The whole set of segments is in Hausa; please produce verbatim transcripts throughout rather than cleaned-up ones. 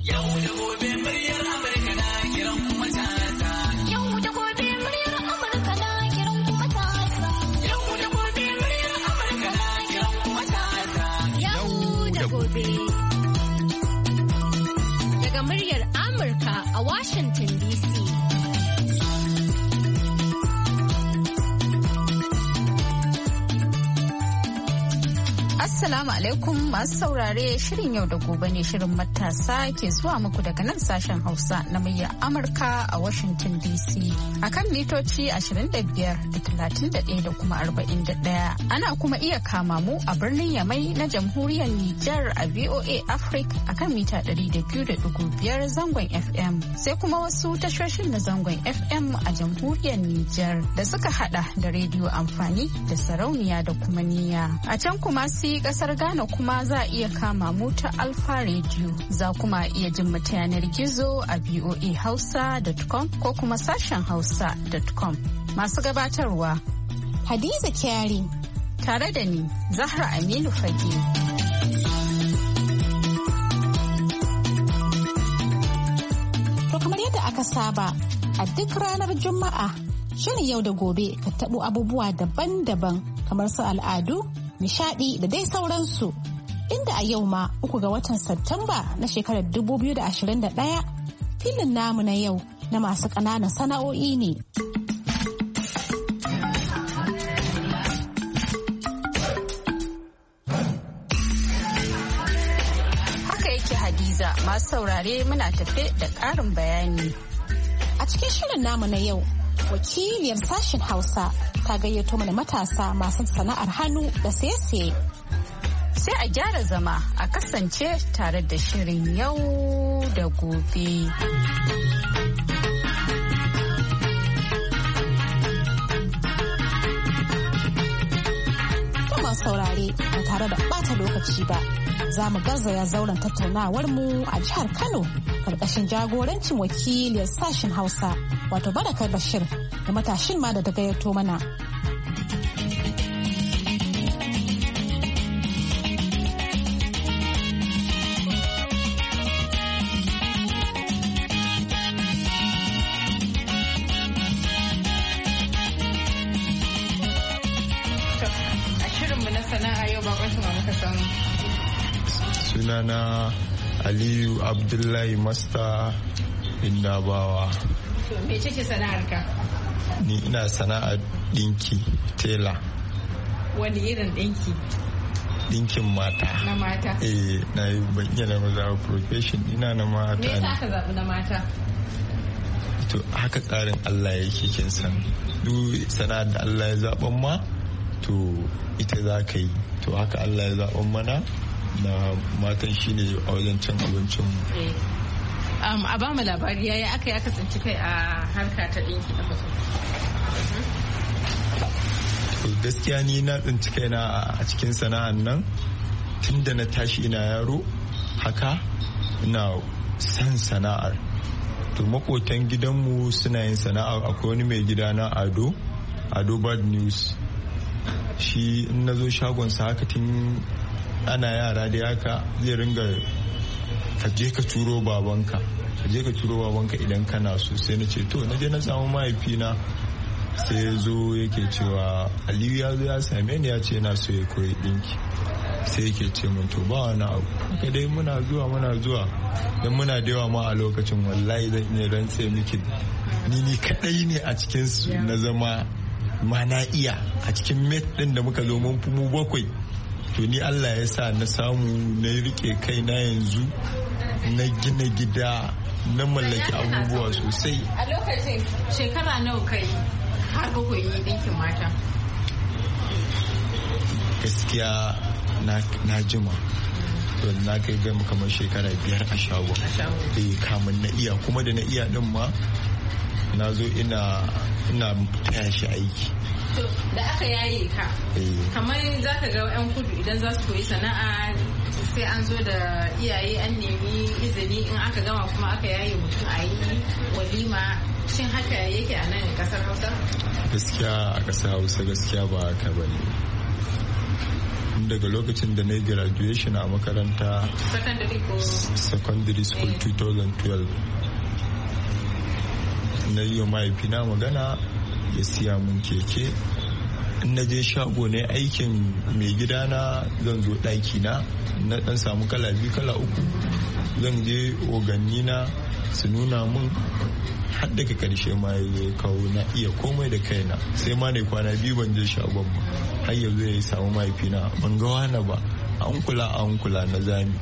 Daga muryar Amurka a Washington D C. Assalamu alaikum masu saurare, shirin yau da gobe ne shirin matasa ke zuwa muku daga nan sashen Hausa na muryar Amurka a Washington D C akan mitoci ashirin da biyar da talatin da ɗaya da kuma arba'in da ɗaya. Ana kuma iya kama mu a birnin Yamai na jamhuriyar Nijar a V O A Africa akan mita ɗari da biyu da ɗigo biyar zangon F M, sai kuma wasu tashoshin na zangon F M a jamhuriyar Nijar da suka hada da rediyo amfani da sarauniya da kuma niyya. A can kuma si kasar Ghana kuma za a iya kama mu ta Alfa Radio, za kuma iya jin mu ta yanar gizo a v o a hausa dot com ko kuma sashen hausa dot com. Masu gabatarwa Hadiza Kyari tare da ni Zahra Aminu Fage. To kamar yadda aka saba a duk ranar Juma'a, shirin yau da gobe ka taɓo abubuwa daban-daban kamar su al'adu, nishadi da dai sauransu, inda a yau ma uku ga watan Satumba na shekarar dubu biyu da ashirin da ɗaya filin namu na yau na masu ƙananan sana'o'i ne. Haka yake Hadiza, masu saurare muna tafe da ƙarin bayani. A cikin shirin namu na yau, wakiliyar sashen Hausa ta gayyato mana matasa masu sana'ar hannu da saye-saye. Sai a gyara zama a kasance tare da shirin yau da gobe. Kuma saurare ba tare da bata lokaci ba, za mu garzaya zauren tattaunawar mu a jihar Kano karkashin jagorancin wakiliyar sashen Hausa wato Barakar Bashir da matashin ma da ta gayyato mana. Sunana Aliyu Abdullahi Masta Indabawa. Me ce sana'arka? Ni ina sana'ar dinki, tela. Wani irin dinki? Dinkin mata. Na mata? Eh, na yi bayyana na maza profession ina na mata. Me yasa ka zaɓi na mata? To haka tsarin Allah yake kin san. Duk sana'ar da Allah ya zaɓan ma to ita za ka yi. To haka Allah ya zaɓan mana na matan shine a wajen cin abincin mu. Um, a ba mu labari yayi aka yi aka tsinci kai a harka ta ɗinki da mutum. Gaskiya ni na tsinci kaina a cikin sana'an nan tun da na tashi ina yaro haka ina san sana'ar. To makotan gidanmu suna yin sana'ar, akwai wani mai gida na Ado Ado Bad News, shi in na zo shagonsa haka tun ana yara da haka zai ringa ka je ka turo babanka ka je ka turo babanka idan kana so. Sai na ce to na je na samu mahaifina, sai ya zo yake cewa Aliyu ya zo ya same ni ya ce yana so ya koyi dinki. Sai yake ce mun to ba wani abu haka dai muna zuwa muna zuwa dan muna da yawa ma a lokacin, wallahi zan iya rantse miki ni ni kadai ne a cikin su na zama ma na iya a cikin met din da muka zo mun fi mu bakwai. To ni Allah ya sa na samu na rike kai na yanzu, na gina gida, na mallaki abubuwa sosai. A lokacin shekara nawa kai har ka koyi dinkin mata? Gaskiya na jima, to na kai gama kamar shekara biyar a shago. Eh, kamun na iya, kuma da na iya din ma na zo ina ina taya shi aiki. To da aka yaye ka, kamar za ka ga 'yan kudu idan za su koyi sana'a sai an zo da iyaye an nemi izini, in aka gama kuma aka yaye mutum a yi walima. Shin haka yake a nan kasar Hausa? Gaskiya a kasar Hausa gaskiya ba haka ba ne. daga lokacin da na yi graduation a makaranta secondary school twenty twelve na yi wa mahaifina magana ya siya mun keke. In na je shago ne aikin mai gidana zan zo ɗaki na na ɗan samu kala biyu kala uku zan je oganni na su nuna mun har daga karshe ma ya kawo na iya komai da kaina sai ma ne kwana biyu ban je shagon ba har yanzu ya samu mahaifina ban ga wani ba an kula an kula na zami.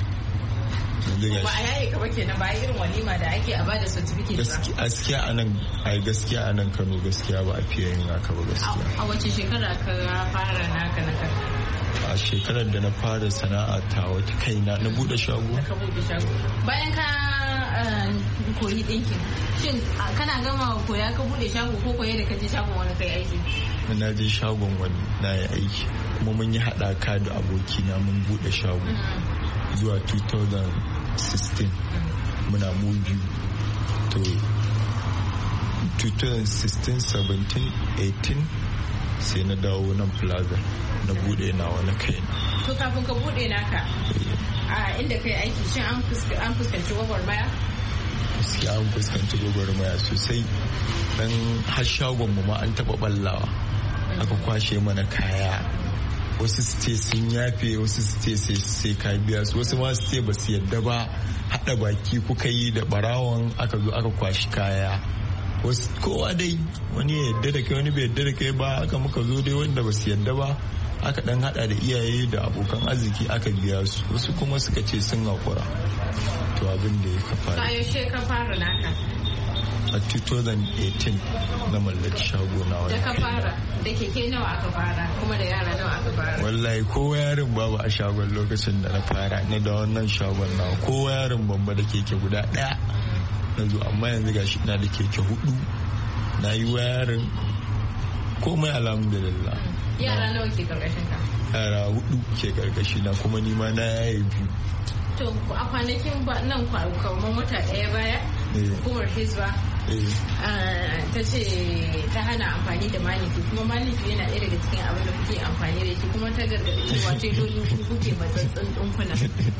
Ba a yaye ka ba kenan ba irin walima da ake a bada certificate ba. Gaskiya a nan ai gaskiya a nan Kano gaskiya ba a fiye yin haka ba gaskiya. A wace shekara ka fara naka na kanka? A shekarar da na fara sana'a ta wata kaina na bude shago. Ka bude shago. Bayan ka koyi dinkin shin kana gama koya ka bude shago ko koyi da ka je shagon wani kai aiki? Na je shagon wani na yi aiki kuma mun yi haɗaka da abokina mun bude shago zuwa twenty sixteen muna mu biyu to twenty sixteen seventeen eighteen sai na dawo nan plaza na bude na wani kai. To kafin ka bude naka a inda kai aiki shin an fuskanci gwagwarmaya? Gaskiya an fuskanci gwagwarmaya sosai dan har shagon mu ma an taba ballawa aka kwashe mana kaya wasu su ce sun yafe wasu su ce sai ka biya su wasu ma su ce ba su yadda ba haɗa baki kuka yi da barawon aka zo aka kwashi kaya wasu kowa dai wani ya yadda da kai wani bai yadda da kai ba aka muka zo dai wanda ba su yadda ba aka dan hada da iyaye da abokan arziki aka biya su wasu kuma suka ce sun haƙura to abin da ya kafa a yaushe ka fara naka a twenty eighteen na mallaki shago na wani. Da ka fara da keke nawa aka fara kuma da yara nawa aka fara? Wallahi kowa yarin babu a shagon lokacin da na fara ne da wannan shagon na kowa yarin bamba da keke guda daya na zo amma yanzu gashi ina da keke hudu na yi wayarin komai alhamdulillah. Yara nawa ke karkashin ka? Yara hudu ke karkashi na kuma nima na yaye biyu. To a kwanakin nan kamar wata daya baya hukumar Hizba ta ce ta hana amfani da maliki kuma maliki yana ɗaya daga cikin abin da kuke amfani da shi kuma ta gargaɗi cewa ce dole ku kuke matsatsin ɗinkuna.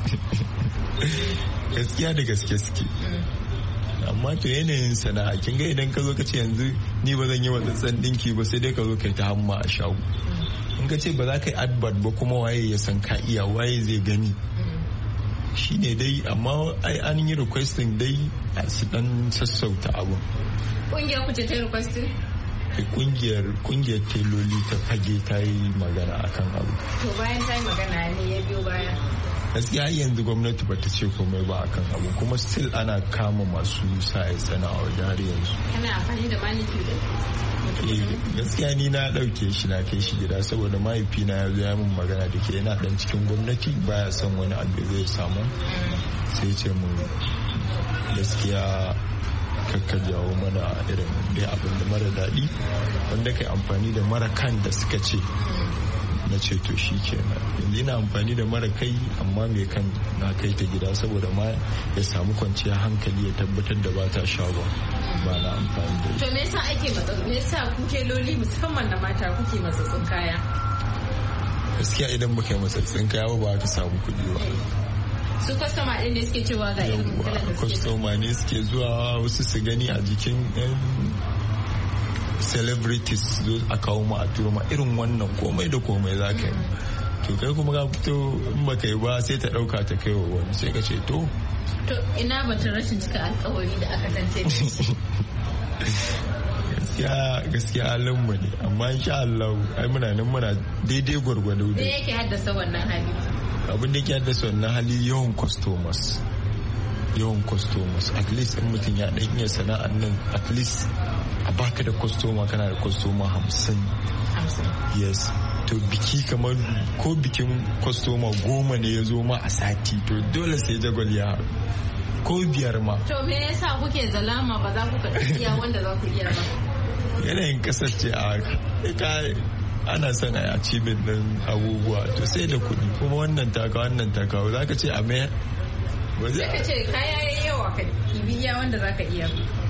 Gaskiya da gaske suke. Amma to yanayin sana'a kin ga idan ka zo ka ce yanzu ni ba zan yi matsatsen ɗinki ba sai dai ka zo kai ta hamma a shago. In ka ce ba za ka yi advert ba kuma waye ya san ka iya waye zai gani. Shi ne dai amma ai an yi requesting dai a su dan sassauta abun. Kungiyar ku ce ta requesting? Kungiyar kungiyar teloli ta fage ta yi magana akan abu. To bayan ta yi magana ne ya biyo baya. Gaskiya yanzu gwamnati ba ta ce komai ba akan abu kuma still ana kama masu sa'a sana'a wajen har yanzu. Kana amfani da maniki da? Gaskiya ni na dauke shi na kai shi gida saboda mahaifina ya zo ya min magana da ke yana dan cikin gwamnati baya son wani abu zai samu sai ce mu gaskiya kakka jawo mana irin dai abin da mara daɗi wanda kai amfani da mara kan da suka ce na ce to shi kenan yanzu ina amfani da mara kai amma mai kan na kai ta gida saboda ma ya samu kwanciyar hankali ya tabbatar da ba ta shagon ba na amfani da to me yasa ake matsatsun me yasa kuke loli musamman na mata kuke matsatsun kaya? Gaskiya idan muka yi matsatsun kaya ba ka samu kuɗi ba. Su kwastoma ɗin ne suke cewa ga irin kalan da suke kwastoma ne suke zuwa wasu su gani a jikin yan celebrities zo a kawo ma a turo ma irin wannan komai da komai za ka yi to kai kuma ka fito in ba kai ba sai ta ɗauka ta kai wa wani sai ka ce to to ina batun rashin cika alkawari da aka tantance gaskiya gaskiya halin mu ne amma insha Allah ai muna nan muna daidai gwargwado da yake haddasa wannan hali abin da ke haddasa wannan hali yawan customers yawan customers at least in mutum ya dan iya sana'ar nan at least a baka da customer kana da customer hamsin yes to biki kamar ko bikin customer goma ne ya zo ma a sati to dole sai jagwal ya ko biyar ma to me yasa kuke zalama ba za ku ka iya wanda za ku iya ba yanayin kasar ce a haka ana son a achievement din abubuwa to sai da kuɗi kuma wannan taka wannan taka za ka ce a mayar ba zai ka ce kaya yayi yawa ka iya wanda za ka iya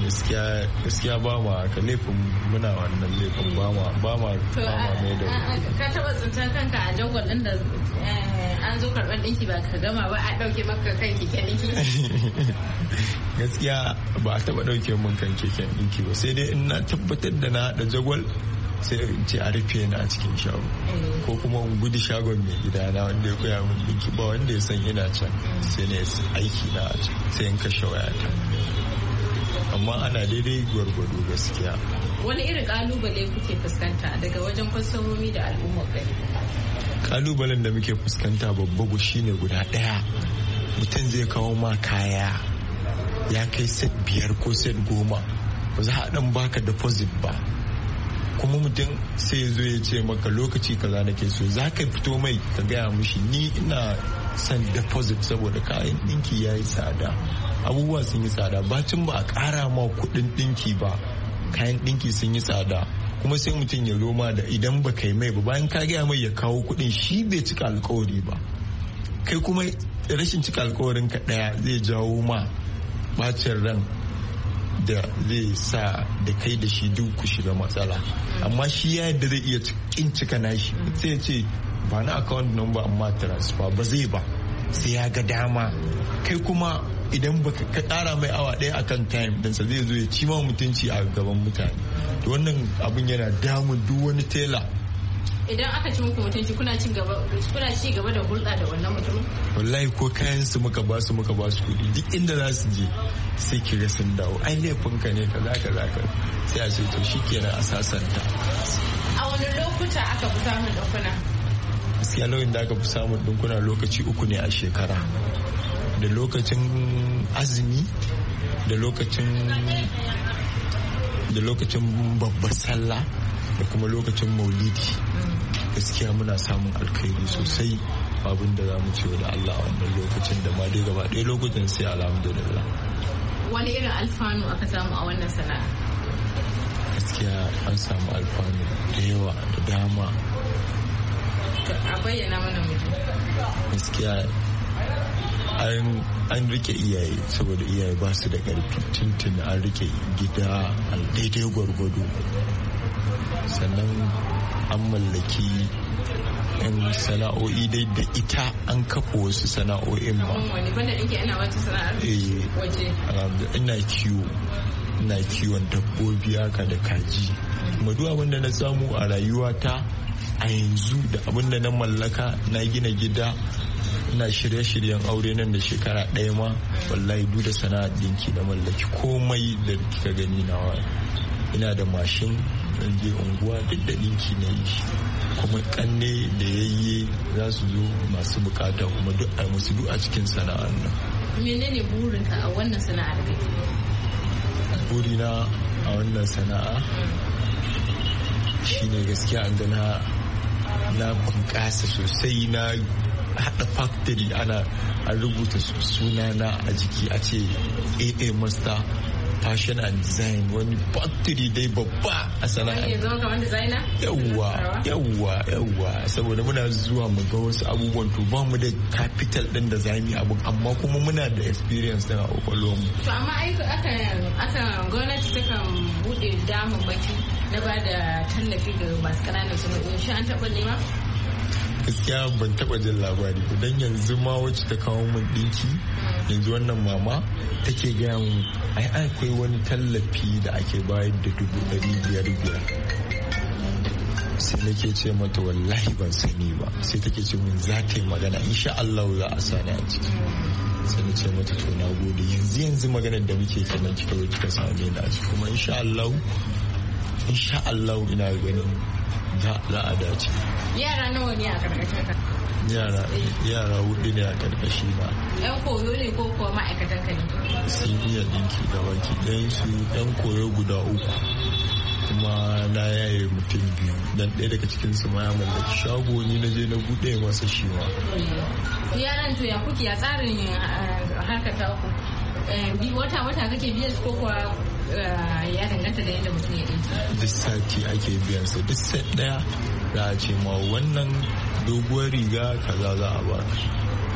gaskiya gaskiya ba ma ka laifin muna wannan laifin ba ma ba ma ba ma mai da ka taba tsintar kanka a jagwal din da an zo karban dinki ba ka gama ba a dauke maka kan keken dinki? Gaskiya ba a taba dauke min kan keken dinki ba, sai dai in na tabbatar da na hada jagwal sai in ce a rufe ni a cikin shago ko kuma in gudu shagon mai gida na wanda ya koya min dinki ba wanda ya san ina can, sai ne aiki na a can sai in kashe wayata. Amma ana daidai gwargwado gaskiya. Wani irin kalubale kuke fuskanta daga wajen kwastomomi da al'ummar gari? Kalubalen da muke fuskanta babba shine guda daya, mutum zai kawo ma kaya ya kai set biyar ko set goma, ba za a dan baka deposit ba, kuma mutum sai ya zo ya ce maka lokaci kaza nake so, za ka fito mai ka gaya mushi ni ina son deposit saboda kayan dinki ya yi tsada, abubuwa sun yi tsada, bacin ba a kara ma kudin dinki ba, kayan dinki sun yi tsada, kuma sai mutum ya roma da idan ba kai mai ba, bayan ka gaya mai ya kawo kudin shi bai cika alkawari ba, kai kuma rashin cika alkawarin ka daya zai jawo ma bacin ran da zai sa da kai da shi duk ku shiga matsala. Amma shi ya yadda zai iya kin cika nashi sai ce ba na account number amma transfer ba zai ba, sai ya ga dama. Kai kuma idan baka ka kara mai awa daya akan time dan sa zai zo ya ci ma mutunci a gaban mutane. To wannan abun yana damun duk wani tela. Idan aka ci muku mutunci kuna ci gaba kuna ci gaba da hulɗa da wannan mutumin? Wallahi ko kayan su muka ba su muka ba su kuɗi duk inda za su je sai kira sun dawo, ai laifin ka ne kaza kaza ka sai a ce to shikenan a sasanta. A wani lokuta aka fi samun ɗinkuna? Gaskiya lokacin da aka fi samun ɗinkuna lokaci uku ne a shekara, da lokacin azumi da lokacin da lokacin babbar sallah da kuma lokacin maulidi. Gaskiya muna samun alkhairi sosai, abin da za mu ce da Allah a wannan lokacin da ma dai gaba ɗaya lokacin sai alhamdulillah. Wani irin alfanu aka samu a wannan sana'a? Gaskiya an samu alfanu da yawa da dama. A bayyana mana mutum. Gaskiya an rike iyaye saboda iyaye ba su da ƙarfi, tuntun an rike gida a daidai gwargwado, sannan an mallaki yan sana'o'i dai da ita an kafa wasu sana'o'in ba. Ina kiwo ina kiwon dabbobi haka da kaji, kuma duk abin da na samu a rayuwata a yanzu da abin da na mallaka, na gina gida, ina shirye-shiryen aure nan da shekara ɗaya ma, wallahi duk da sana'a dinki na mallaki komai da kika gani nawa. Ina da mashin, zan je unguwa duk da dinki na yi, kuma kanne da yayye za su zo masu bukata kuma duk a musu duk a cikin sana'ar nan. Menene burinka a wannan sana'ar da kake? Burina a wannan sana'a shine gaskiya an gana na bunƙasa sosai, na haɗa factory ana an rubuta sunana a jiki a ce A A Master Fashion and Design, wani factory dai babba a sana'a. Wani zama kamar designer? Yawwa, yawwa, yawwa, saboda muna zuwa mu ga wasu abubuwan, to ba mu da capital ɗin da za mu yi abu, amma kuma muna da experience ɗin a ƙwaƙwalwar mu. To amma akan gwamnati takan buɗe damammaki na ba da tallafi ga masu ƙananan sana'o'i, shi an taɓa nema? Gaskiya ban taba jin labari ba, dan yanzu ma wacce ta kawo min dinki yanzu wannan mama take gaya mun ai akwai wani tallafi da ake bayar da dubu ɗari biyar biyar, sai nake ce mata wallahi ban sani ba, sai take ce min za ta yi magana insha Allah za a sani a ciki, sai na ce mata to na gode, yanzu yanzu maganar da muke kenan kika zo kika same ni a ciki, kuma insha Allah insha Allah ina ganin za a dace. Yara nawa ne a karkashin ka? Yara yara hudu ne a karkashi na. Yan koyo ne ko kuwa ma'aikatan ka ne? Sun iya dinki da baki ɗayan su yan koyo guda uku, kuma na yaye mutum biyu, dan ɗaya daga cikin su ma ya mallaki shago, ni na je na buɗe masa shi ma. Yaran to ya kuke ya tsarin harkar ta ku? Wata wata kake biyan ko kuwa ya danganta da yadda mutum ya dinki? Duk sati ake biyan sa, duk set daya za a ce ma wannan doguwar riga kaza za a ba,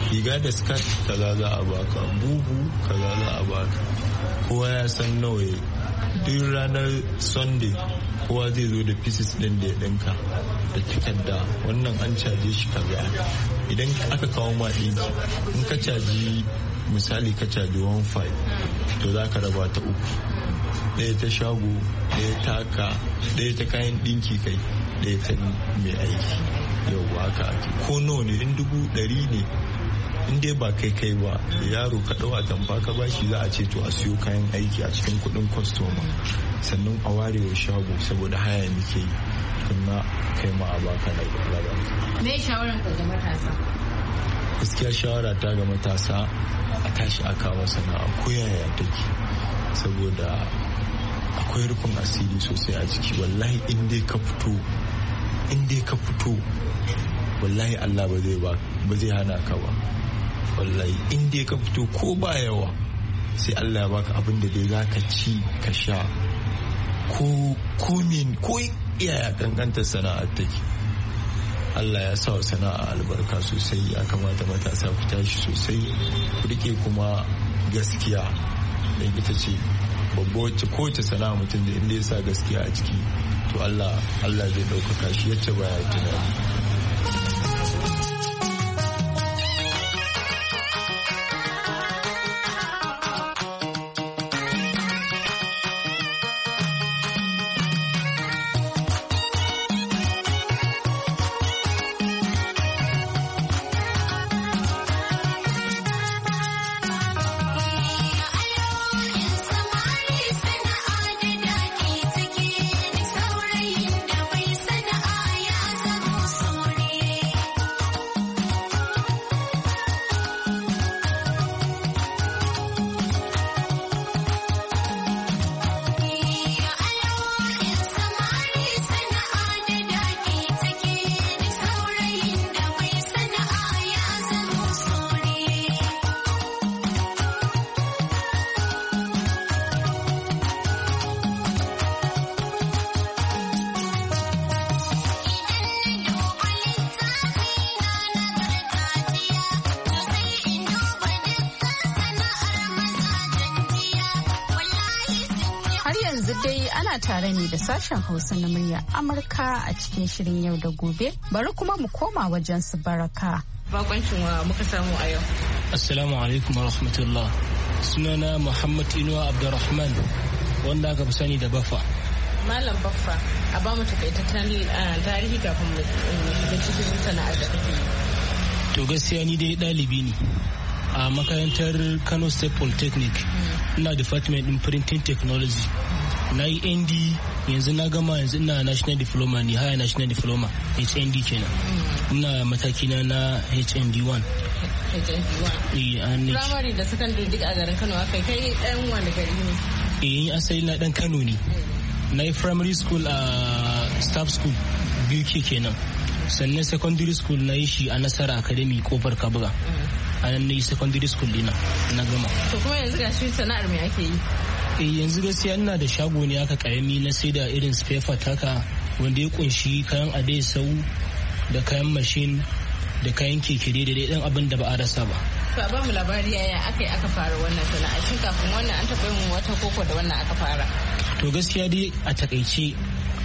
riga da skirt kaza za a baka, bubu kaza za a baka. Kowa ya san nawa duk ranar Sunday kowa zai zo da pieces din da ya dinka da takarda, wannan an caje shi kaza. Idan aka kawo ma ɗinki in ka caji misali ka caji one five to za ka raba ta uku, ɗaya ta shago, ɗaya taka, ɗaya ta kayan ɗinki kai, ɗaya ta mai aiki. Yau haka ake ko nawa ne, in dubu ɗari ne in dai ba kai kai ba da yaro ka ɗau atamfa ka bashi za a ce to a siyo kayan aiki a cikin kuɗin kwastoma, sannan a ware wa shago saboda haya muke yi kuma kai ma a baka na labar. Me shawaran ka ga matasa? Gaskiya shawara ta ga matasa a tashi a kawo sana'a ko yaya take, saboda akwai rufin asiri sosai a ciki. Wallahi in dai ka fito in dai ka fito wallahi Allah ba zai ba ba zai hana ka ba. Wallahi in dai ka fito ko ba yawa sai Allah ya baka abin da dai zaka ci ka sha ko ko min ko iyaya kankanta sana'ar take. Allah ya sa sana'a albarka sosai, ya kamata matasa ku tashi sosai ku rike kuma gaskiya dan ita ce babba wacce kowace sana'a mutum da inda ya sa gaskiya a ciki to Allah Allah zai ɗaukaka shi yacce baya tunani. dai ana tare ne da sashen Hausa na murya Amurka a cikin shirin yau da gobe. Bari kuma mu koma wajen su Baraka. Bakoncin wa muka samu a yau. Assalamu alaikum wa rahmatullah. Sunana Muhammad Inuwa Abdurrahman wanda aka fi sani da Baffa. Malam Baffa, a ba mu takaitaccen tarihi kafin mu shiga cikin sana'ar da kake yi. To gaskiya ni dai ɗalibi ne a makarantar Kano State Polytechnic. Ina department in printing technology. Na yi N D yanzu na gama yanzu ina national diploma ne, higher national diploma H N D kenan. Ina mataki na na H N D one. H N D one. Primary da secondary duk a garin Kano akai, kai ɗan wani gari ne? Eh asali na ɗan Kano ne. Na yi primary school a staff school biyu ke kenan, sannan secondary school na yi shi a Nasara Academy kofar Kabuga. A nan na yi secondary school dina na gama. To kuma yanzu ga shi sana'ar me ake yi? Eh yanzu gaskiya ina da shago ne aka karami na sai da irin spare part haka wanda ya kunshi kayan adai sau da kayan mashin da kayan keke da dai dan abin da ba a rasa ba. To a ba mu labari yaya aka yi aka fara wannan sana'a, shin kafin wannan an taɓa yin wata koko da wannan aka fara? To gaskiya dai a takaice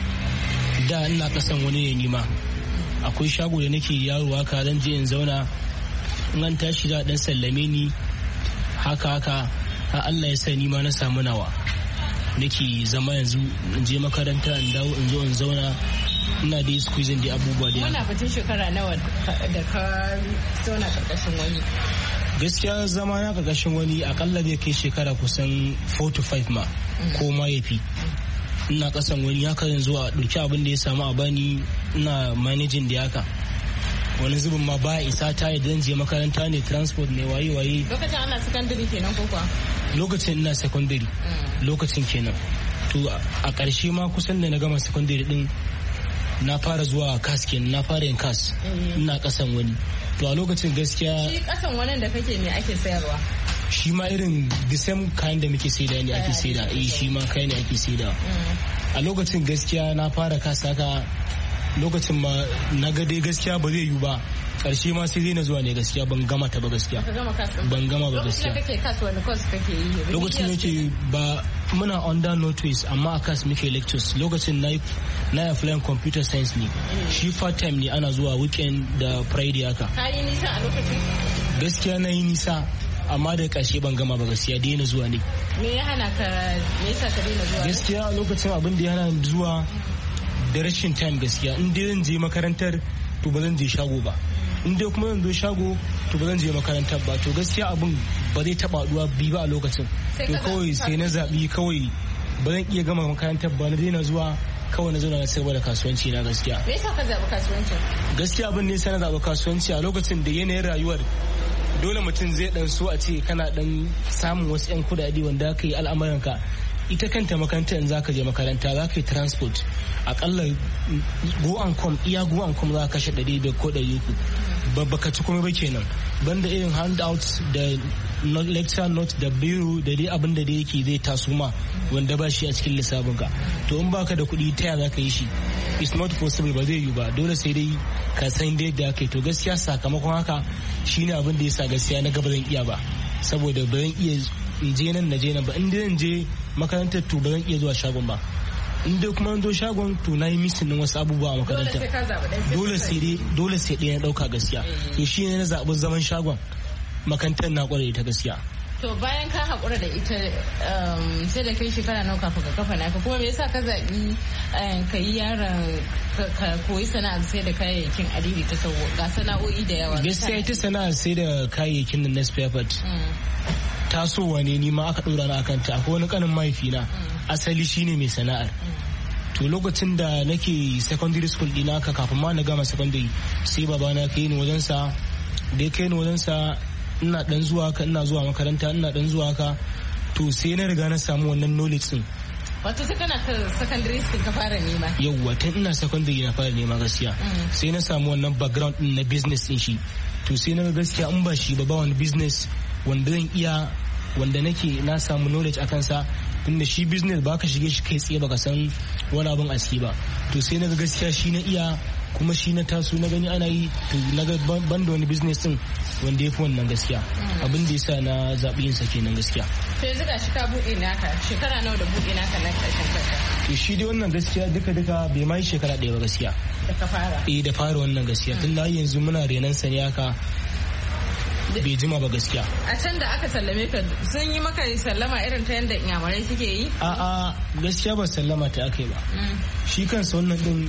da ina kasan wani ne nima, akwai shago da nake yaro haka zan je in zauna in an tashi da dan sallame ni haka haka har Allah ya sa ni ma na samu nawa nake zama yanzu in je makaranta in dawo in zo in zauna ina da squeezing da abubuwa da wannan fitin shekara nawa da ka zauna karkashin wani? Gaskiya zama na karkashin wani akalla zai kai shekara kusan four to five ma ko ma yafi. Ina kasan wani haka yanzu a ɗauki abin da ya samu a bani ina managing da haka. Wani zubin ma ba isa ta idan je makaranta ne, transport ne, waye waye. Lokacin ana secondary kenan ko kuwa? Lokacin ina secondary lokacin kenan. To a ƙarshe ma kusan da na gama secondary din na fara zuwa kas kenan, na fara yin kas ina kasan wani. To a lokacin gaskiya shi kasan wannan da kake ne ake sayarwa? Shi ma irin the same kayan da muke saida ne ake saida, eh shi ma kayan ne ake saida. A lokacin gaskiya na fara kas haka lokacin ma na ga dai gaskiya ba zai yi ba, karshe ma sai dai na zuwa ne gaskiya ban gama ta ba gaskiya. Ban gama ba gaskiya. Lokacin da kake kasuwa da course kake yi. Lokacin da ke ba muna under notice amma a kas muke lectures. Lokacin na na applying computer science ne. Shi part time ne ana zuwa weekend da Friday haka. Ka yi nisa a lokacin? Gaskiya na yi nisa amma da ƙarshe ban gama ba gaskiya daina zuwa ne. Me ya hana ka me yasa ka daina zuwa? Gaskiya lokacin abin da ya hana zuwa da rashin time gaskiya. In dai zan je makarantar to ba zan je shago ba. In dai kuma zan zo shago to ba zan je makarantar ba. To gaskiya abin ba zai taba duwa bi ba a lokacin. To kawai sai na zabi kawai ba zan iya gama makarantar ba na daina zuwa kawai na zauna na sayar da kasuwanci na gaskiya. Me yasa ka zabi kasuwanci? Gaskiya abin ne sai na zabi kasuwanci a lokacin da yanayin rayuwar dole mutum zai dan so a ce kana dan samun wasu yan kudade wanda aka yi al'amuranka. Ita kanta makaranta in zaka je makaranta zaka yi transport akalla go and come iya go and come za ka kashe ɗari biyar ko ɗari uku baka ci kuma ba kenan, banda irin handouts da lecture note da biro da dai abin da dai yake zai taso ma wanda ba shi a cikin lissafin ka. To in baka da kuɗi ta yaya zaka yi shi? It's not possible, ba zai yi ba, dole sai dai ka san dai da kai. To gaskiya sakamakon haka shine abin da yasa gaskiya na gaba zan iya ba, saboda ba zan iya in je nan na je nan ba. In dai zan je makarantar to ba zan iya zuwa shagon ba. In dai kuma zo shagon to na yi misin din wasu abubuwa a makarantar. Dole sai dai dole sai ɗaya na ɗauka gaskiya. To shi ne na zaɓi zaman shagon makarantar na ƙware ita gaskiya. To bayan ka haƙura da ita sai da kai shekara nawa kafin ka kafa naka, kuma me yasa ka zaɓi ka yi yaron ka koyi sana'ar sai da kayayyakin adiri ta sau ga sana'o'i da yawa? Gaskiya ita sana'ar sai da kayayyakin nan na spare part tasowa ne ni ma aka ɗora na akanta. Akwai wani ƙanin mahaifina asali shine mai sana'ar. To lokacin da nake secondary school ɗina ka kafin ma na gama secondary sai babana kai ni wajensa, da ya kai ni wajensa ina dan zuwa ka ina zuwa makaranta ina dan zuwa ka to sai na riga na samu wannan knowledge din. Wato sai kana secondary school ka fara nema? Yawwa tun ina secondary na fara nema gaskiya. Sai na samu wannan background din na business din shi. To sai na gaskiya in ba shi ba ba wani business wanda zan iya wanda nake na samu knowledge a kansa, tunda shi business ba ka shige shi kai tsaye baka san wani abin aski ba. To sai na gaskiya shi na iya kuma shi na taso na gani ana yi, to na ga ban da wani business din wanda ya fi wannan gaskiya. Abin da yasa na zaɓi yin sa kenan gaskiya. To yanzu ga shi ka buɗe naka shekara nawa da buɗe naka na ƙarshen kanka? To shi dai wannan gaskiya duka duka bai ma yi shekara ɗaya ba gaskiya. Da ka fara? Eh da fara wannan gaskiya tun da yanzu muna renan sa ne haka bai jima ba gaskiya. A can da aka sallame ka sun yi maka sallama irin ta yadda inyamurai suke yi? A'a gaskiya ba sallama ta aka yi ba. Shi kansa wannan din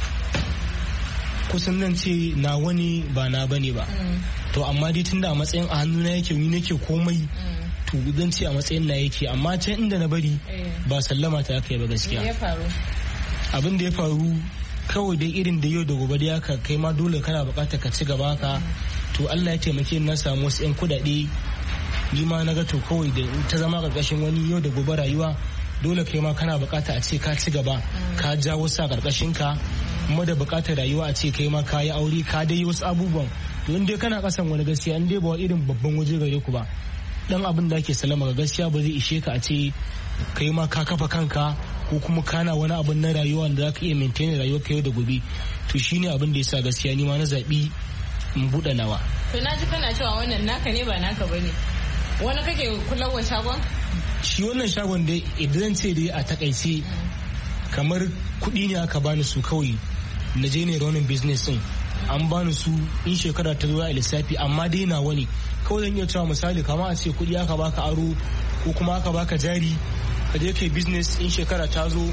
kusan zan ce na wani ba na bane ba. To amma dai tunda a matsayin a hannuna yake ni nake komai to zan ce a matsayin na yake, amma can inda na bari ba sallama ta aka yi ba gaskiya. Abin da ya faru kawai dai irin da yau da gobe da ka kai ma dole kana bukatar ka ci gaba ka. To Allah ya taimake na samu wasu yan kudade ni ma na ga to kawai da ta zama karkashin wani yau da gobe rayuwa dole kai ma kana bukata a ce ka ci gaba ka ja wasu a karkashin ka, kuma da bukatar rayuwa a ce kai ma ka yi aure ka dai wasu abubuwan. To in dai kana kasan wani gaskiya in dai ba irin babban waje gare ku ba, dan abin da ake salama ga gaskiya ba zai ishe ka a ce kai ma ka kafa kanka ko kuma kana wani abin na rayuwa da za ka iya maintain rayuwar ka yau da gobe. To shine abin da yasa gaskiya ni ma na zabi in buɗe nawa. To na ji kana cewa wannan naka ne ba naka bane, wani kake kulawa shagon? Shi wannan shagon dai idan ce dai a takaice kamar kuɗi ne aka bani su kawai na je ne running business din, an bani su in shekara ta zo a lissafi, amma dai na wani kawai zan iya cewa misali kama a ce kuɗi aka baka aro ko kuma aka baka jari ka je kai business in shekara ta zo,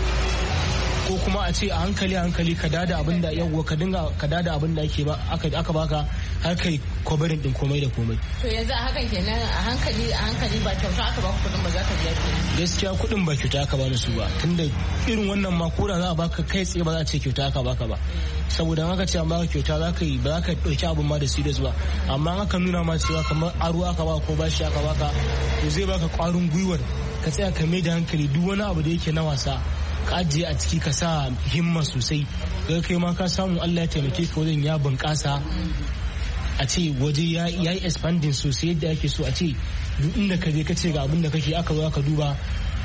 ko kuma a ce a hankali a hankali ka dada abin da yawwa ka dinga ka dada abin da ake ba aka aka baka har kai kwabarin din komai da komai. To yanzu a hakan kenan a hankali a hankali ba kyauta aka baka kudin ba za ka biya kenan? Gaskiya kudin ba kyauta aka bani su ba, tunda irin wannan ma ko da za a baka kai tsaye ba za a ce kyauta aka baka ba, saboda haka ce an baka kyauta za ka yi ba za ka dauki abin ma da serious ba, amma aka nuna ma cewa kamar aro aka baka ko bashi aka baka to zai baka kwarin gwiwar ka tsaya ka mai da hankali duk wani abu da yake na wasa ka ajiye a ciki ka sa himma sosai, ga kai ma ka samu Allah ya taimake ka wajen ya bunƙasa a ce waje ya yi expanding sosai yadda ake so, a ce duk inda ka je ka ce ga abin da kake aka zo aka duba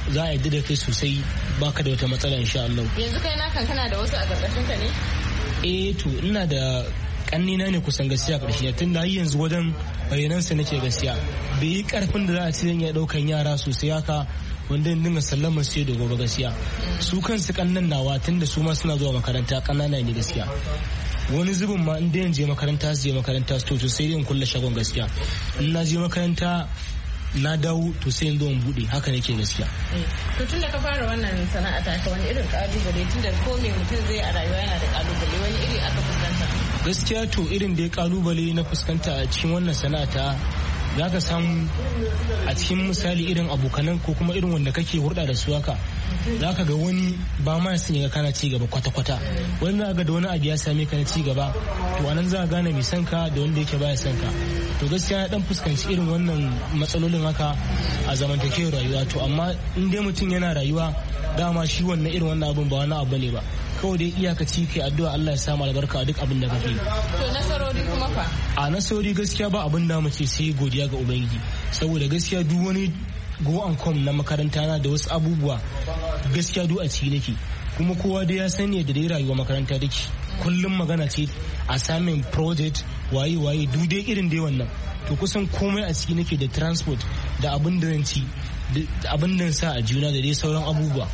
za a yadda da kai sosai baka da wata matsala insha Allah. Yanzu kai na kankana da wasu a ƙarƙashin ka ne? Eh to ina da kannina ne kusan gaskiya ƙarshe tun da yanzu wajen bayanansa nake gaskiya bai yi karfin da za a ce zan iya ɗaukan yara sosai haka wanda in dinga sallama sai da gobe gaskiya. Su kansu kannan nawa tun da su ma suna zuwa makaranta ƙanana ne gaskiya. Wani zubin ma in dayan je makaranta su je makaranta su to sai dai in kulle shagon gaskiya. In na je makaranta na dawo to sai in zo in bude haka nake gaskiya. To tun da ka fara wannan sana'a ta ka wani irin kalubale tun da ko me mutum zai a rayuwa yana da kalubale wani iri aka fuskanta? Gaskiya to irin da ya kalubale na fuskanta a cikin wannan sana'a ta za ka samu a cikin misali irin abokanan ko kuma irin wanda kake hurɗa da su haka za ka ga wani ba ma sun ga kana ci gaba kwata-kwata wani za ga da wani abu ya same ka na ci gaba to anan za ka gane mai son ka da wanda yake baya son ka. To gaskiya na dan fuskanci irin wannan matsalolin haka a zamantakewar rayuwa to amma in dai mutum yana rayuwa dama shi wannan irin wannan abun ba wani abu ne ba kawai dai iyakaci kai addu'a Allah ya samu albarka a duk abin da kake. To nasarori kuma fa? A nasarori gaskiya ba abin da muke sai godiya ga ubangiji saboda gaskiya duk wani go and come na makaranta na da wasu abubuwa gaskiya duk a ciki nake kuma kowa dai ya sani da dai rayuwa makaranta dake kullum magana ce assignment project waye waye duk dai irin dai wannan to kusan komai a ciki nake da transport da abin da zan ci da abin da sa a juna da dai sauran abubuwa.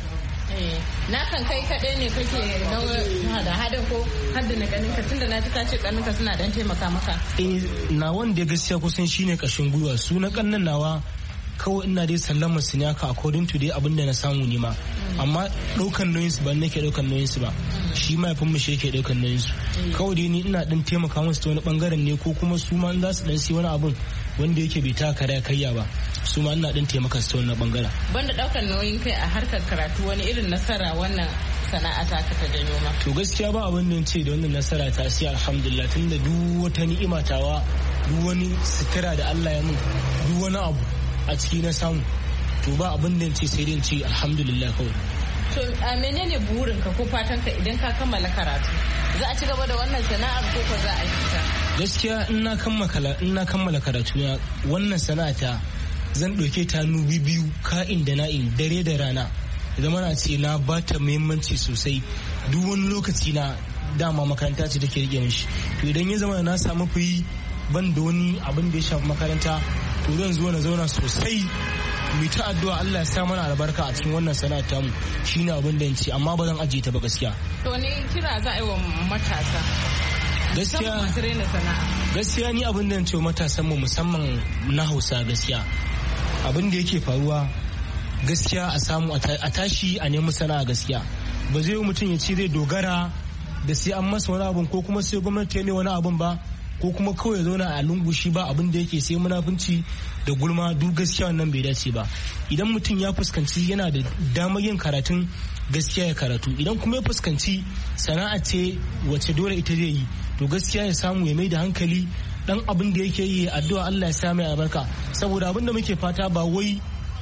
Na kan kai kaɗai ne kake na da hada ko hadda na ganinka tunda na ji ka ce ganinka suna dan taimaka maka. Eh na wanda gaskiya kusan shine kashin gwiwa su na kannan nawa kawai ina dai sallama su ne haka according to dai abin da na samu ne ma amma daukan nauyin su ba nake daukan nauyin su ba shi mahaifin mu shi yake daukan nauyin su kawai dai ni ina dan taimaka musu ta wani bangaren ne ko kuma su ma za su dan si wani abun wanda yake bai ta kare kayya ba su ma ina dan taimaka su ta wannan bangaren. Banda daukan nauyin kai a harkar karatu wani irin nasara wannan sana'a ta ka ta janyo ma? To gaskiya ba abin da ce da wannan nasara ta sai alhamdulillah tunda duk wata ni'ima tawa duk wani sutura da Allah ya mun duk wani abu a ciki na samu to ba abin da ce sai dai ce alhamdulillah kawai. To a menene burinka ko fatanka idan ka kammala karatu za a ci gaba da wannan sana'ar ko ko za a yi ta? Gaskiya in na kammala in na kammala karatu na wannan sana'a ta zan ɗauke ta nubi biyu ka'in da na'in dare da rana zama na ce na ba ta muhimmanci sosai duk wani lokaci na dama makaranta ce take rike mishi to idan ya zama na samu fi ban da wani abin da ya shafi makaranta to zan zo na zauna sosai mu ta addu'a Allah ya sa mana albarka a cikin wannan sana'ar tamu shine abin da ce amma ba zan ajiye ta ba gaskiya. To ni kira za a yi wa matasa gaskiya gaskiya ni abin da ce matasan mu musamman na Hausa gaskiya abin da yake faruwa gaskiya a samu a tashi a nemi sana'a gaskiya ba zai yi mutum ya ce zai dogara da sai an masa wani abun ko kuma sai gwamnati ya ne wani abun ba ko kuma kawai ya zauna a lungushi ba abin da yake sai munafunci da gulma duk gaskiya wannan bai dace ba idan mutum ya fuskanci yana da damar yin karatun gaskiya ya karatu idan kuma ya fuskanci sana'a ce wacce dole ita zai yi to gaskiya ya samu ya mai da hankali dan abin da yake yi addu'a Allah ya sa mai albarka saboda abin da muke fata ba wai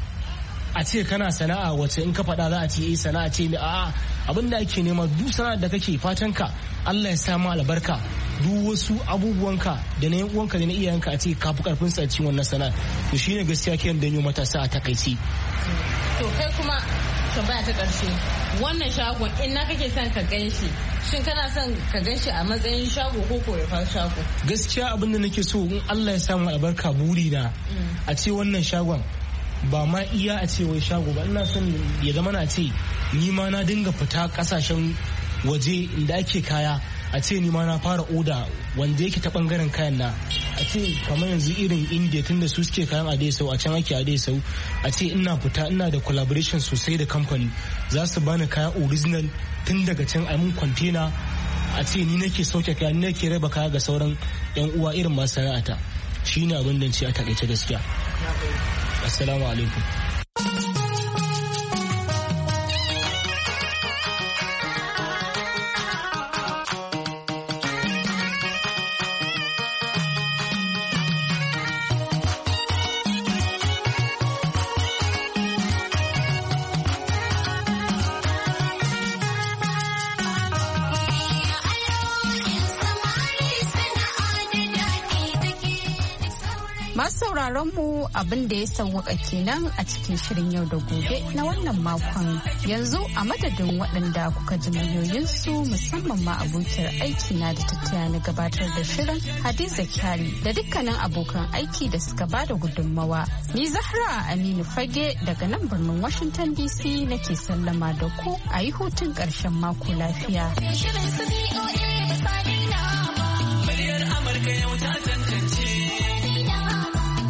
a ce kana sana'a wacce in ka faɗa za a ce eh sana'a ce mai a'a abin da ake nema duk sana'ar da kake fatan ka Allah ya sa ma albarka duk wasu abubuwanka da na yan uwanka da na iyayenka a ce ka fi karfin sa cikin wannan sana'a to shine gaskiya kiyan danyo matasa a takaici. To kai kuma tambaya ta ƙarshe wannan shagon in na kake son ka gan shi shin kana son ka gan shi a matsayin shago ko ko ya fara shago? Gaskiya abin da nake so in Allah ya samu albarka buri na a ce wannan shagon ba ma iya a ce wai shago ba ina son ya zama na ce ni ma na dinga fita kasashen waje inda ake kaya a ce ni ma na fara oda wanda yake ta bangaren kayan na a ce kamar yanzu irin India tunda su suke kayan Adeso a can ake Adeso a ce ina fita ina da collaboration sosai da kamfani za su bani kaya original tun daga can a mun container a ce ni nake sauke kaya ni nake raba kaya ga sauran yan uwa irin masu sana'ata shine abin da ce a takaice gaskiya. Assalamu alaikum. Masu sauraron mu abin da ya sauwaka kenan a cikin shirin yau da gobe na wannan makon. Yanzu a madadin waɗanda kuka ji muryoyinsu musamman ma abokiyar aiki na da tattaya na gabatar da shirin Hadiza Kyari da dukkanin abokan aiki da suka bada gudunmawa. Ni Zahra Aminu Fage daga nan birnin Washington D C nake sallama da ku a yi hutun ƙarshen mako lafiya. Muryar Amurka yau ta